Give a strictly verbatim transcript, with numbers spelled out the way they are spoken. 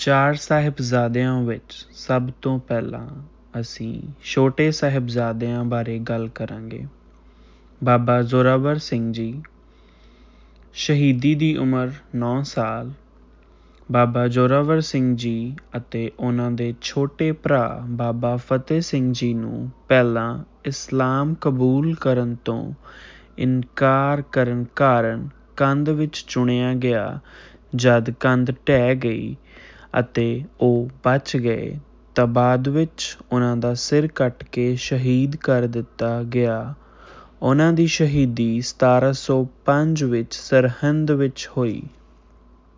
ਚਾਰ ਸਾਹਿਬਜ਼ਾਦਿਆਂ ਵਿੱਚ ਸਭ ਤੋਂ ਪਹਿਲਾਂ ਅਸੀਂ ਛੋਟੇ ਸਾਹਿਬਜ਼ਾਦਿਆਂ ਬਾਰੇ ਗੱਲ ਕਰਾਂਗੇ। ਬਾਬਾ ਜ਼ੋਰਾਵਰ ਸਿੰਘ ਜੀ, ਸ਼ਹੀਦੀ ਦੀ ਉਮਰ ਨੌ ਸਾਲ। ਬਾਬਾ ਜ਼ੋਰਾਵਰ ਸਿੰਘ ਜੀ ਅਤੇ ਉਹਨਾਂ ਦੇ ਛੋਟੇ ਭਰਾ ਬਾਬਾ ਫਤਿਹ ਸਿੰਘ ਜੀ ਨੂੰ ਪਹਿਲਾਂ ਇਸਲਾਮ ਕਬੂਲ ਕਰਨ ਤੋਂ ਇਨਕਾਰ ਕਰਨ ਕਾਰਨ ਕੰਧ ਵਿੱਚ ਚੁਣਿਆ ਗਿਆ। ਜਦ ਕੰਧ ਢਹਿ ਗਈ ਅਤੇ ਉਹ ਬਚ ਗਏ ਤਾਂ ਬਾਅਦ ਵਿੱਚ ਉਹਨਾਂ ਦਾ ਸਿਰ ਕੱਟ ਕੇ ਸ਼ਹੀਦ ਕਰ ਦਿੱਤਾ ਗਿਆ। ਉਹਨਾਂ ਦੀ ਸ਼ਹੀਦੀ ਸਤਾਰਾਂ ਸੌ ਪੰਜ ਵਿੱਚ ਸਰਹਿੰਦ ਵਿੱਚ ਹੋਈ।